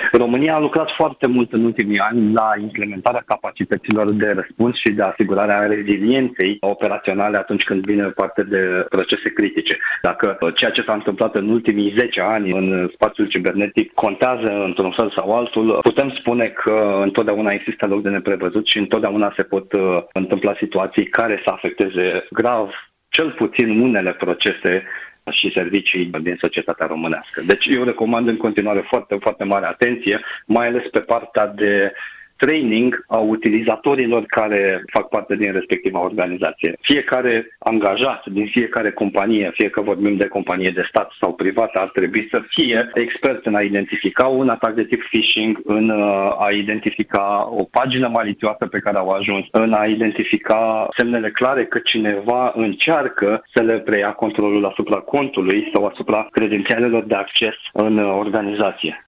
România a lucrat foarte mult în ultimii ani la implementarea capacităților de răspuns și de asigurarea rezilienței operaționale atunci când vine parte de procese critice. Dacă ceea ce s-a întâmplat în ultimii 10 ani în spațiul cibernetic contează într-un fel sau altul, putem spune că întotdeauna există loc de neprevăzut și întotdeauna se pot întâmpla situații care să afecteze grav cel puțin unele procese și servicii din societatea românească. Deci eu recomand în continuare foarte, foarte mare atenție, mai ales pe partea de training a utilizatorilor care fac parte din respectiva organizație. Fiecare angajat din fiecare companie, fie că vorbim de companie de stat sau privată, ar trebui să fie expert în a identifica un atac de tip phishing, în a identifica o pagină malițioasă pe care au ajuns, în a identifica semnele clare că cineva încearcă să le preia controlul asupra contului sau asupra credențialelor de acces în organizație.